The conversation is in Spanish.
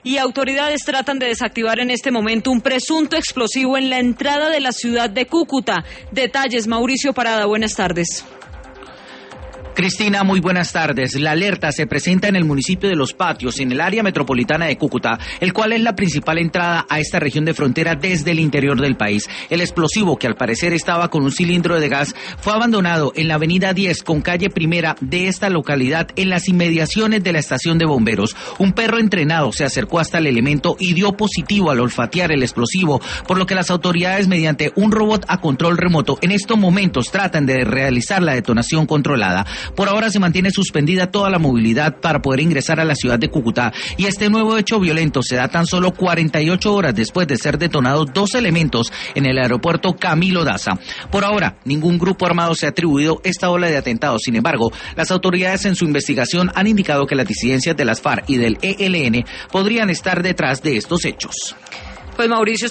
y autoridades tratan de desactivar en este momento un presunto explosivo en la entrada de la ciudad de Cúcuta. Detalles, Mauricio Parada, buenas tardes. Cristina, muy buenas tardes. La alerta se presenta en el municipio de Los Patios, en el área metropolitana de Cúcuta, el cual es la principal entrada a esta región de frontera desde el interior del país. El explosivo, que al parecer estaba con un cilindro de gas, fue abandonado en la avenida 10 con calle Primera de esta localidad, en las inmediaciones de la estación de bomberos. Un perro entrenado se acercó hasta el elemento y dio positivo al olfatear el explosivo, por lo que las autoridades, mediante un robot a control remoto, en estos momentos tratan de realizar la detonación controlada. Por ahora se mantiene suspendida toda la movilidad para poder ingresar a la ciudad de Cúcuta, y este nuevo hecho violento se da tan solo 48 horas después de ser detonados 2 elementos en el aeropuerto Camilo Daza. Por ahora, ningún grupo armado se ha atribuido esta ola de atentados. Sin embargo, las autoridades en su investigación han indicado que las disidencias de las FARC y del ELN podrían estar detrás de estos hechos. Pues Mauricio,